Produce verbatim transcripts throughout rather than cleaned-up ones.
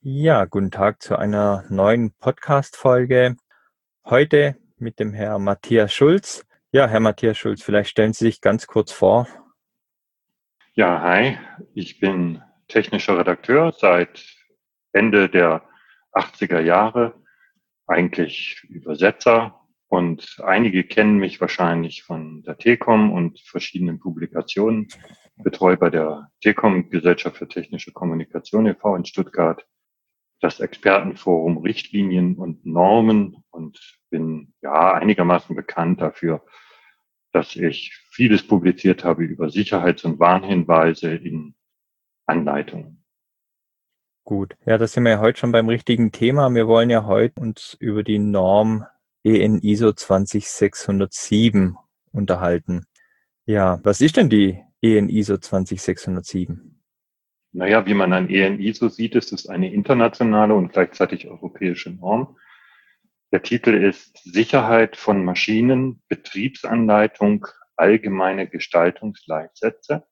Ja, guten Tag zu einer neuen Podcast-Folge. Heute mit dem Herrn Matthias Schulz. Ja, Herr Matthias Schulz, vielleicht stellen Sie sich ganz kurz vor. Ja, hi, ich bin technischer Redakteur seit Ende der achtziger Jahre, eigentlich Übersetzer und einige kennen mich wahrscheinlich von der T C O M und verschiedenen Publikationen. Betreue bei der T C O M Gesellschaft für technische Kommunikation e V in Stuttgart das Expertenforum Richtlinien und Normen und bin ja einigermaßen bekannt dafür, dass ich vieles publiziert habe über Sicherheits- und Warnhinweise in Anleitungen. Gut, ja, da sind wir ja heute schon beim richtigen Thema. Wir wollen ja heute uns über die Norm E N I S O zwanzig sechshundertsieben unterhalten. Ja, was ist denn die E N I S O zwanzig sechshundertsieben? Naja, wie man an E N I S O sieht, ist es eine internationale und gleichzeitig europäische Norm. Der Titel ist Sicherheit von Maschinen, Betriebsanleitung, allgemeine Gestaltungsleitsätze.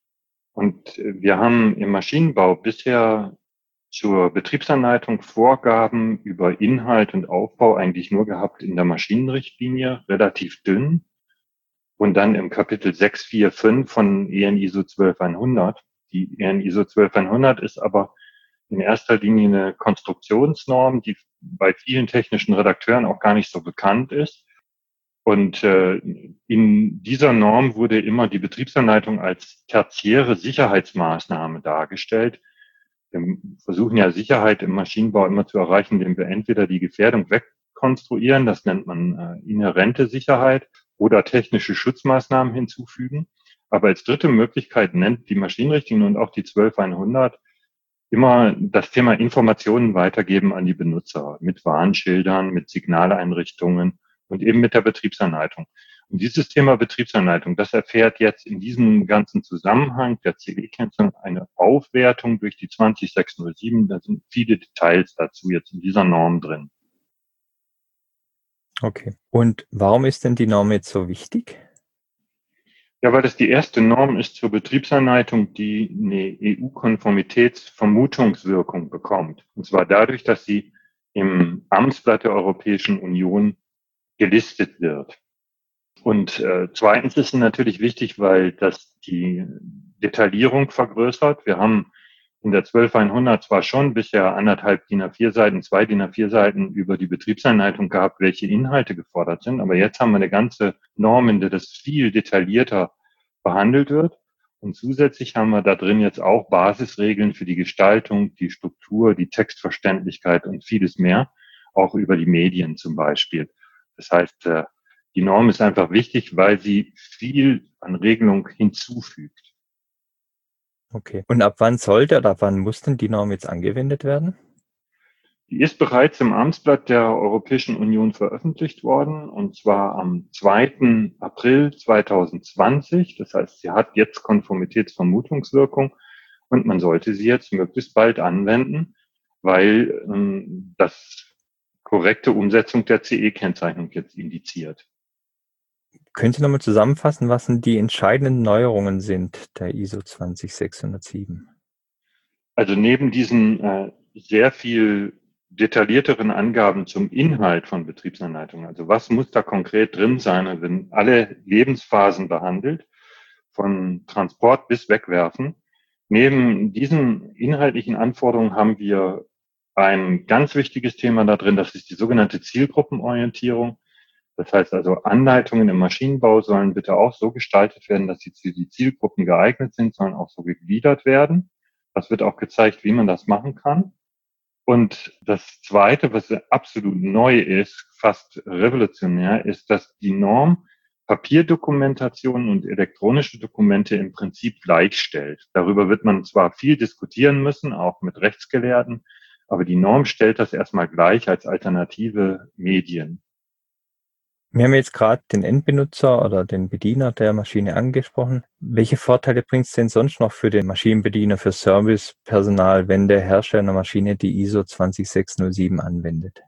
Und wir haben im Maschinenbau bisher zur Betriebsanleitung Vorgaben über Inhalt und Aufbau eigentlich nur gehabt in der Maschinenrichtlinie, relativ dünn. Und dann im Kapitel sechs Punkt vier Punkt fünf von E N I S O zwölfhundert. Die E N I S O zwölfhundert ist aber in erster Linie eine Konstruktionsnorm, die bei vielen technischen Redakteuren auch gar nicht so bekannt ist. Und äh, in dieser Norm wurde immer die Betriebsanleitung als tertiäre Sicherheitsmaßnahme dargestellt. Wir versuchen ja Sicherheit im Maschinenbau immer zu erreichen, indem wir entweder die Gefährdung wegkonstruieren, das nennt man äh, inhärente Sicherheit, oder technische Schutzmaßnahmen hinzufügen. Aber als dritte Möglichkeit nennt die Maschinenrichtlinie und auch die zwölfhundert immer das Thema Informationen weitergeben an die Benutzer mit Warnschildern, mit Signaleinrichtungen und eben mit der Betriebsanleitung. Und dieses Thema Betriebsanleitung, das erfährt jetzt in diesem ganzen Zusammenhang der C E-Kennzeichnung eine Aufwertung durch die zwanzig sechshundertsieben. Da sind viele Details dazu jetzt in dieser Norm drin. Okay. Und warum ist denn die Norm jetzt so wichtig? Ja, weil das die erste Norm ist zur Betriebsanleitung, die eine E U-Konformitätsvermutungswirkung bekommt. Und zwar dadurch, dass sie im Amtsblatt der Europäischen Union gelistet wird. Und äh, zweitens ist es natürlich wichtig, weil das die Detaillierung vergrößert. Wir haben in der zwölfhundert zwar schon bisher anderthalb D I N A vier Seiten, zwei D I N A vier Seiten über die Betriebsanleitung gehabt, welche Inhalte gefordert sind. Aber jetzt haben wir eine ganze Norm, in der das viel detaillierter behandelt wird. Und zusätzlich haben wir da drin jetzt auch Basisregeln für die Gestaltung, die Struktur, die Textverständlichkeit und vieles mehr, auch über die Medien zum Beispiel. Das heißt, äh, die Norm ist einfach wichtig, weil sie viel an Regelung hinzufügt. Okay. Und ab wann sollte oder ab wann muss denn die Norm jetzt angewendet werden? Die ist bereits im Amtsblatt der Europäischen Union veröffentlicht worden, und zwar am zweiten April zweitausendzwanzig. Das heißt, sie hat jetzt Konformitätsvermutungswirkung und man sollte sie jetzt möglichst bald anwenden, weil ähm, das korrekte Umsetzung der C E-Kennzeichnung jetzt indiziert. Können Sie nochmal zusammenfassen, was denn die entscheidenden Neuerungen sind der I S O zwanzig sechshundertsieben? Also neben diesen äh, sehr viel detaillierteren Angaben zum Inhalt von Betriebsanleitungen, also was muss da konkret drin sein, und wenn alle Lebensphasen behandelt, von Transport bis Wegwerfen. Neben diesen inhaltlichen Anforderungen haben wir ein ganz wichtiges Thema da drin, das ist die sogenannte Zielgruppenorientierung. Das heißt also, Anleitungen im Maschinenbau sollen bitte auch so gestaltet werden, dass sie für die Zielgruppen geeignet sind, sollen auch so gegliedert werden. Das wird auch gezeigt, wie man das machen kann. Und das Zweite, was absolut neu ist, fast revolutionär, ist, dass die Norm Papierdokumentationen und elektronische Dokumente im Prinzip gleichstellt. Darüber wird man zwar viel diskutieren müssen, auch mit Rechtsgelehrten, aber die Norm stellt das erstmal gleich als alternative Medien. Wir haben jetzt gerade den Endbenutzer oder den Bediener der Maschine angesprochen. Welche Vorteile bringt es denn sonst noch für den Maschinenbediener, für Servicepersonal, wenn der Hersteller einer Maschine die I S O zwanzig sechshundertsieben anwendet?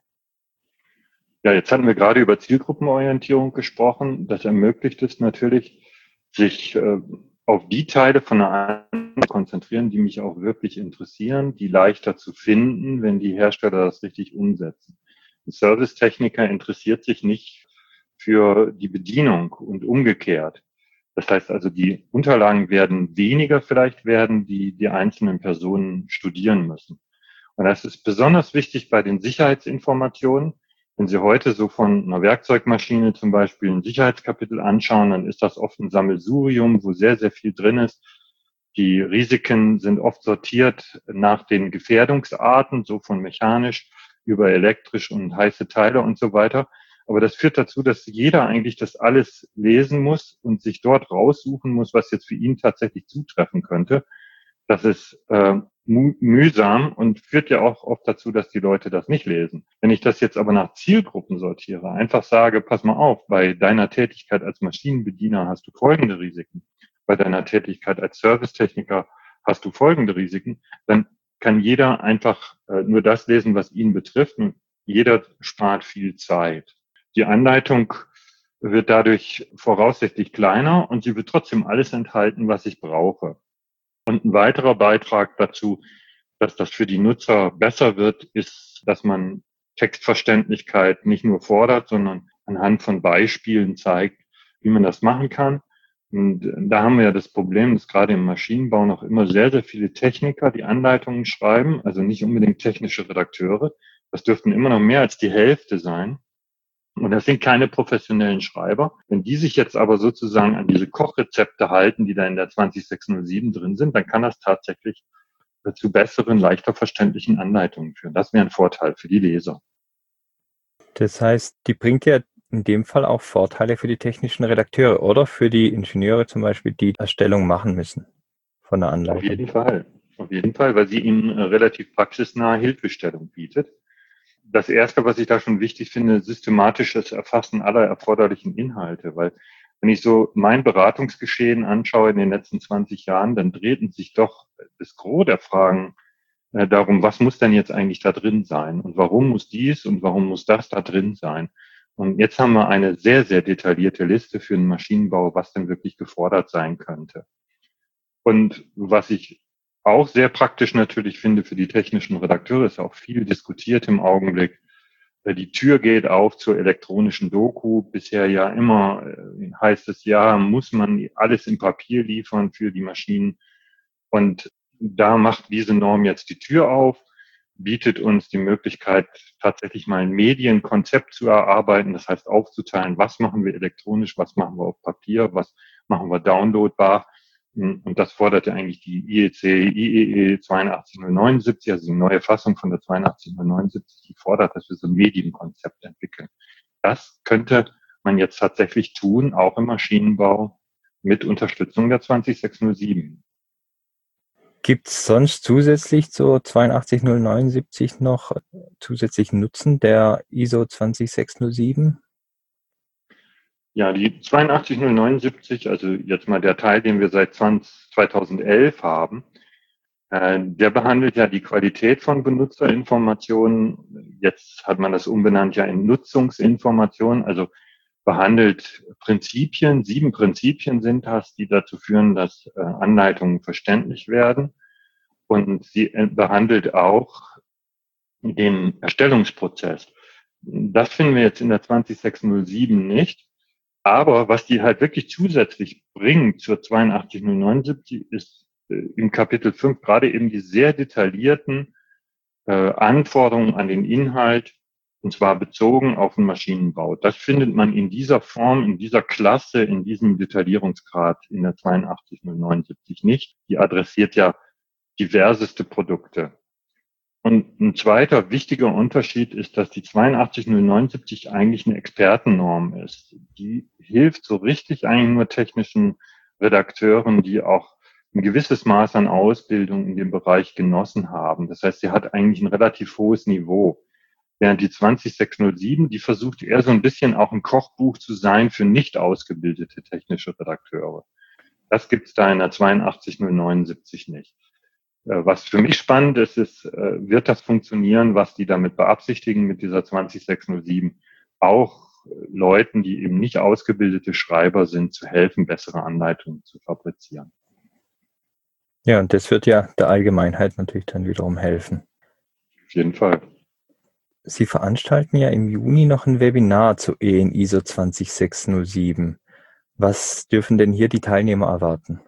Ja, jetzt hatten wir gerade über Zielgruppenorientierung gesprochen. Das ermöglicht es natürlich, sich äh, auf die Teile von der Anleitung konzentrieren, die mich auch wirklich interessieren, die leichter zu finden, wenn die Hersteller das richtig umsetzen. Ein Servicetechniker interessiert sich nicht für die Bedienung und umgekehrt. Das heißt also, die Unterlagen werden weniger vielleicht werden, die die einzelnen Personen studieren müssen. Und das ist besonders wichtig bei den Sicherheitsinformationen. Wenn Sie heute so von einer Werkzeugmaschine zum Beispiel ein Sicherheitskapitel anschauen, dann ist das oft ein Sammelsurium, wo sehr, sehr viel drin ist. Die Risiken sind oft sortiert nach den Gefährdungsarten, so von mechanisch über elektrisch und heiße Teile und so weiter. Aber das führt dazu, dass jeder eigentlich das alles lesen muss und sich dort raussuchen muss, was jetzt für ihn tatsächlich zutreffen könnte. Das ist äh, mühsam und führt ja auch oft dazu, dass die Leute das nicht lesen. Wenn ich das jetzt aber nach Zielgruppen sortiere, einfach sage, pass mal auf, bei deiner Tätigkeit als Maschinenbediener hast du folgende Risiken, bei deiner Tätigkeit als Servicetechniker hast du folgende Risiken, dann kann jeder einfach äh, nur das lesen, was ihn betrifft, und jeder spart viel Zeit. Die Anleitung wird dadurch voraussichtlich kleiner und sie wird trotzdem alles enthalten, was ich brauche. Und ein weiterer Beitrag dazu, dass das für die Nutzer besser wird, ist, dass man Textverständlichkeit nicht nur fordert, sondern anhand von Beispielen zeigt, wie man das machen kann. Und da haben wir ja das Problem, dass gerade im Maschinenbau noch immer sehr, sehr viele Techniker die Anleitungen schreiben, also nicht unbedingt technische Redakteure. Das dürften immer noch mehr als die Hälfte sein. Und das sind keine professionellen Schreiber. Wenn die sich jetzt aber sozusagen an diese Kochrezepte halten, die da in der zwanzig sechs null sieben drin sind, dann kann das tatsächlich zu besseren, leichter verständlichen Anleitungen führen. Das wäre ein Vorteil für die Leser. Das heißt, die bringt ja in dem Fall auch Vorteile für die technischen Redakteure oder für die Ingenieure zum Beispiel, die Erstellung machen müssen von der Anleitung. Auf jeden Fall. Auf jeden Fall, weil sie ihnen relativ praxisnahe Hilfestellung bietet. Das Erste, was ich da schon wichtig finde, systematisches Erfassen aller erforderlichen Inhalte, weil wenn ich so mein Beratungsgeschehen anschaue in den letzten zwanzig Jahren, dann drehten sich doch das Gros der Fragen äh, darum, was muss denn jetzt eigentlich da drin sein und warum muss dies und warum muss das da drin sein. Und jetzt haben wir eine sehr, sehr detaillierte Liste für den Maschinenbau, was denn wirklich gefordert sein könnte. Und was ich auch sehr praktisch natürlich finde für die technischen Redakteure, ist auch viel diskutiert im Augenblick. Die Tür geht auf zur elektronischen Doku. Bisher ja immer äh, heißt es, ja, muss man alles im Papier liefern für die Maschinen. Und da macht diese Norm jetzt die Tür auf, bietet uns die Möglichkeit, tatsächlich mal ein Medienkonzept zu erarbeiten. Das heißt, aufzuteilen, was machen wir elektronisch, was machen wir auf Papier, was machen wir downloadbar. Und das fordert ja eigentlich die I E C I E E zweiundachtzig null neunundsiebzig, also die neue Fassung von der zweiundachtzig null neunundsiebzig, die fordert, dass wir so ein Medienkonzept entwickeln. Das könnte man jetzt tatsächlich tun, auch im Maschinenbau mit Unterstützung der zwanzig sechs null sieben. Gibt es sonst zusätzlich zur zweiundachtzig null neunundsiebzig noch zusätzlichen Nutzen der I S O zwanzig sechs null sieben? Ja, die zweiundachtzig null neunundsiebzig, also jetzt mal der Teil, den wir seit zweitausendelf haben, äh, der behandelt ja die Qualität von Benutzerinformationen. Jetzt hat man das umbenannt ja in Nutzungsinformationen, also behandelt Prinzipien, sieben Prinzipien sind das, die dazu führen, dass äh, Anleitungen verständlich werden. Und sie äh, behandelt auch den Erstellungsprozess. Das finden wir jetzt in der zwanzig sechs null sieben nicht. Aber was die halt wirklich zusätzlich bringen zur zweiundachtzig null neunundsiebzig ist äh, im Kapitel fünf gerade eben die sehr detaillierten äh, Anforderungen an den Inhalt, und zwar bezogen auf den Maschinenbau. Das findet man in dieser Form, in dieser Klasse, in diesem Detaillierungsgrad in der zweiundachtzig null neunundsiebzig nicht. Die adressiert ja diverseste Produkte. Und ein zweiter wichtiger Unterschied ist, dass die zweiundachtzig null neunundsiebzig eigentlich eine Expertennorm ist. Die hilft so richtig eigentlich nur technischen Redakteuren, die auch ein gewisses Maß an Ausbildung in dem Bereich genossen haben. Das heißt, sie hat eigentlich ein relativ hohes Niveau. Während die zwanzig sechs null sieben, die versucht eher so ein bisschen auch ein Kochbuch zu sein für nicht ausgebildete technische Redakteure. Das gibt es da in der zweiundachtzig null neunundsiebzig nicht. Was für mich spannend ist, ist, wird das funktionieren, was die damit beabsichtigen mit dieser zwanzig sechs null sieben, auch Leuten, die eben nicht ausgebildete Schreiber sind, zu helfen, bessere Anleitungen zu fabrizieren. Ja, und das wird ja der Allgemeinheit natürlich dann wiederum helfen. Auf jeden Fall. Sie veranstalten ja im Juni noch ein Webinar zu E N I S O zwanzig sechs null sieben. Was dürfen denn hier die Teilnehmer erwarten?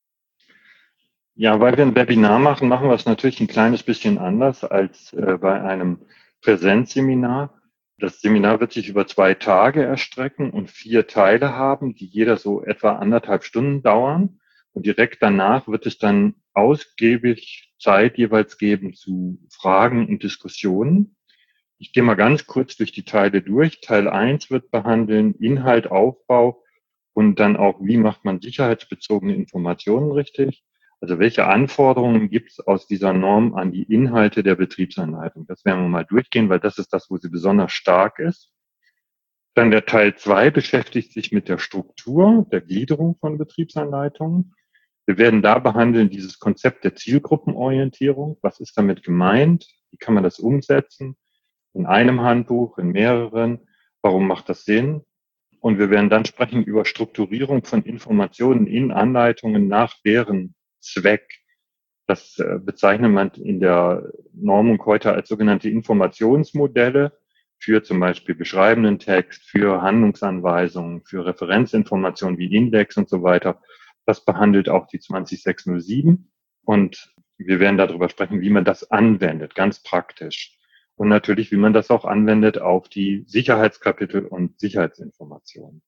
Ja, weil wir ein Webinar machen, machen wir es natürlich ein kleines bisschen anders als äh, bei einem Präsenzseminar. Das Seminar wird sich über zwei Tage erstrecken und vier Teile haben, die jeder so etwa anderthalb Stunden dauern. Und direkt danach wird es dann ausgiebig Zeit jeweils geben zu Fragen und Diskussionen. Ich gehe mal ganz kurz durch die Teile durch. Teil eins wird behandeln Inhalt, Aufbau und dann auch, wie macht man sicherheitsbezogene Informationen richtig? Also welche Anforderungen gibt es aus dieser Norm an die Inhalte der Betriebsanleitung? Das werden wir mal durchgehen, weil das ist das, wo sie besonders stark ist. Dann der Teil zwei beschäftigt sich mit der Struktur, der Gliederung von Betriebsanleitungen. Wir werden da behandeln dieses Konzept der Zielgruppenorientierung. Was ist damit gemeint? Wie kann man das umsetzen? In einem Handbuch, in mehreren. Warum macht das Sinn? Und wir werden dann sprechen über Strukturierung von Informationen in Anleitungen nach deren Zweck. Das äh, bezeichnet man in der Normung heute als sogenannte Informationsmodelle für zum Beispiel beschreibenden Text, für Handlungsanweisungen, für Referenzinformationen wie Index und so weiter. Das behandelt auch die zwanzig sechs null sieben. Und wir werden darüber sprechen, wie man das anwendet, ganz praktisch. Und natürlich, wie man das auch anwendet auf die Sicherheitskapitel und Sicherheitsinformationen.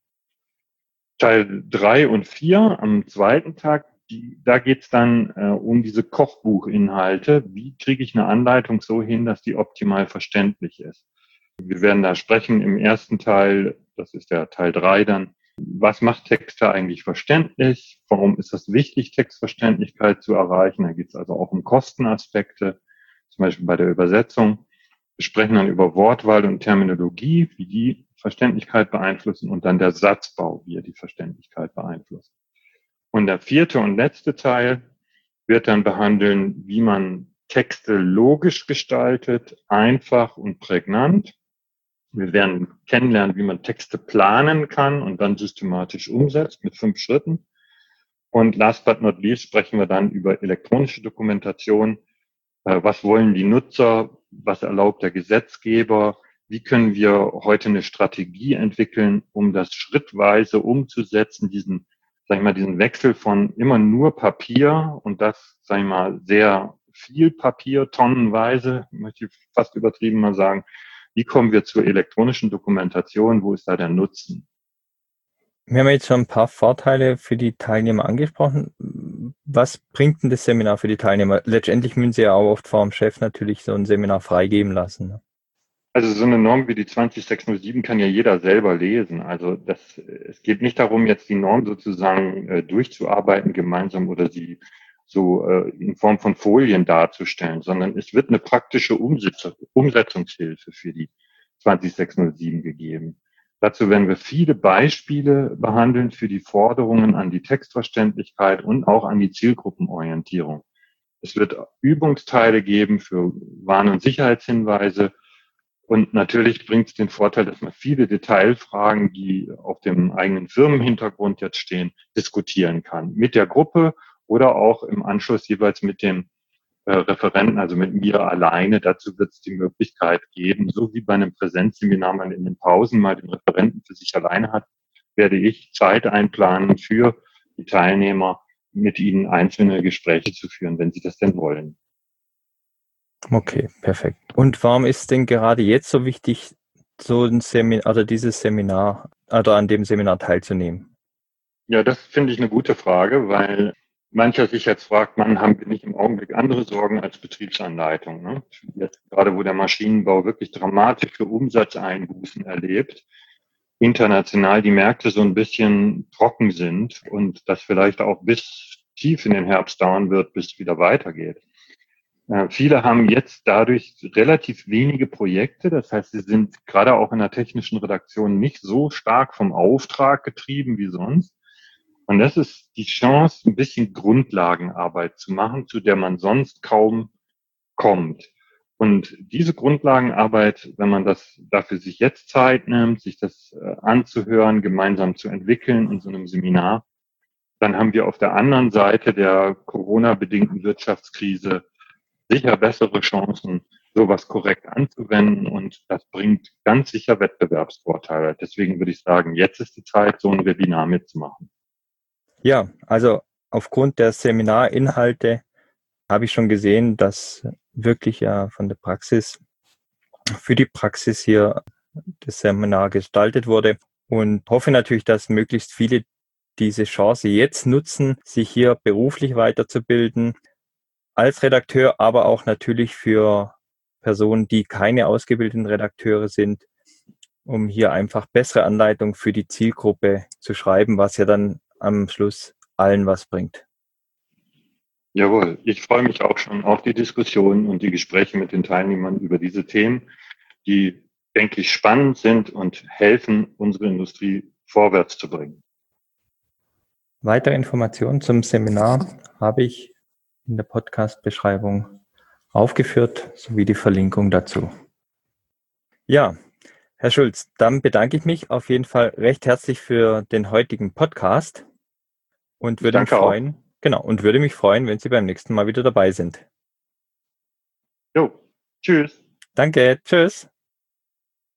Teil drei und vier am zweiten Tag, die, da geht's dann äh, um diese Kochbuchinhalte. Wie kriege ich eine Anleitung so hin, dass die optimal verständlich ist? Wir werden da sprechen im ersten Teil, das ist der Teil drei dann, was macht Texte eigentlich verständlich? Warum ist es wichtig, Textverständlichkeit zu erreichen? Da geht es also auch um Kostenaspekte, zum Beispiel bei der Übersetzung. Wir sprechen dann über Wortwahl und Terminologie, wie die Verständlichkeit beeinflussen und dann der Satzbau, wie er die Verständlichkeit beeinflusst. Und der vierte und letzte Teil wird dann behandeln, wie man Texte logisch gestaltet, einfach und prägnant. Wir werden kennenlernen, wie man Texte planen kann und dann systematisch umsetzt mit fünf Schritten. Und last but not least sprechen wir dann über elektronische Dokumentation. Was wollen die Nutzer? Was erlaubt der Gesetzgeber? Wie können wir heute eine Strategie entwickeln, um das schrittweise umzusetzen, diesen, sag ich mal, diesen Wechsel von immer nur Papier und das, sag ich mal, sehr viel Papier, tonnenweise, möchte ich fast übertrieben mal sagen. Wie kommen wir zur elektronischen Dokumentation? Wo ist da der Nutzen? Wir haben jetzt schon ein paar Vorteile für die Teilnehmer angesprochen. Was bringt denn das Seminar für die Teilnehmer? Letztendlich müssen sie ja auch oft vor dem Chef natürlich so ein Seminar freigeben lassen. Also so eine Norm wie die zwanzig sechs null sieben kann ja jeder selber lesen. Also das, es geht nicht darum, jetzt die Norm sozusagen äh, durchzuarbeiten gemeinsam oder sie so äh, in Form von Folien darzustellen, sondern es wird eine praktische Umsetz Umsetzungshilfe für die zwanzig sechs null sieben gegeben. Dazu werden wir viele Beispiele behandeln für die Forderungen an die Textverständlichkeit und auch an die Zielgruppenorientierung. Es wird Übungsteile geben für Warn- und Sicherheitshinweise. Und natürlich bringt es den Vorteil, dass man viele Detailfragen, die auf dem eigenen Firmenhintergrund jetzt stehen, diskutieren kann. Mit der Gruppe oder auch im Anschluss jeweils mit dem äh, Referenten, also mit mir alleine. Dazu wird es die Möglichkeit geben, so wie bei einem Präsenzseminar man in den Pausen mal den Referenten für sich alleine hat, werde ich Zeit einplanen für die Teilnehmer, mit ihnen einzelne Gespräche zu führen, wenn sie das denn wollen. Okay, perfekt. Und warum ist denn gerade jetzt so wichtig, so ein Seminar oder dieses Seminar oder an dem Seminar teilzunehmen? Ja, das finde ich eine gute Frage, weil mancher sich jetzt fragt, man, haben wir nicht im Augenblick andere Sorgen als Betriebsanleitung? Ne? Jetzt gerade, wo der Maschinenbau wirklich dramatische Umsatzeinbußen erlebt, international die Märkte so ein bisschen trocken sind und das vielleicht auch bis tief in den Herbst dauern wird, bis es wieder weitergeht. Äh, viele haben jetzt dadurch relativ wenige Projekte. Das heißt, sie sind gerade auch in der technischen Redaktion nicht so stark vom Auftrag getrieben wie sonst. Und das ist die Chance, ein bisschen Grundlagenarbeit zu machen, zu der man sonst kaum kommt. Und diese Grundlagenarbeit, wenn man das dafür sich jetzt Zeit nimmt, sich das äh, anzuhören, gemeinsam zu entwickeln in so einem Seminar, dann haben wir auf der anderen Seite der Corona-bedingten Wirtschaftskrise sicher bessere Chancen, sowas korrekt anzuwenden, und das bringt ganz sicher Wettbewerbsvorteile. Deswegen würde ich sagen, jetzt ist die Zeit, so ein Webinar mitzumachen. Ja, also aufgrund der Seminarinhalte habe ich schon gesehen, dass wirklich ja von der Praxis, für die Praxis hier das Seminar gestaltet wurde, und hoffe natürlich, dass möglichst viele diese Chance jetzt nutzen, sich hier beruflich weiterzubilden, als Redakteur, aber auch natürlich für Personen, die keine ausgebildeten Redakteure sind, um hier einfach bessere Anleitungen für die Zielgruppe zu schreiben, was ja dann am Schluss allen was bringt. Jawohl, ich freue mich auch schon auf die Diskussion und die Gespräche mit den Teilnehmern über diese Themen, die, denke ich, spannend sind und helfen, unsere Industrie vorwärts zu bringen. Weitere Informationen zum Seminar habe ich in der Podcast-Beschreibung aufgeführt, sowie die Verlinkung dazu. Ja, Herr Schulz, dann bedanke ich mich auf jeden Fall recht herzlich für den heutigen Podcast und würde mich freuen, auch. genau, und würde mich freuen, wenn Sie beim nächsten Mal wieder dabei sind. Jo, tschüss. Danke, tschüss.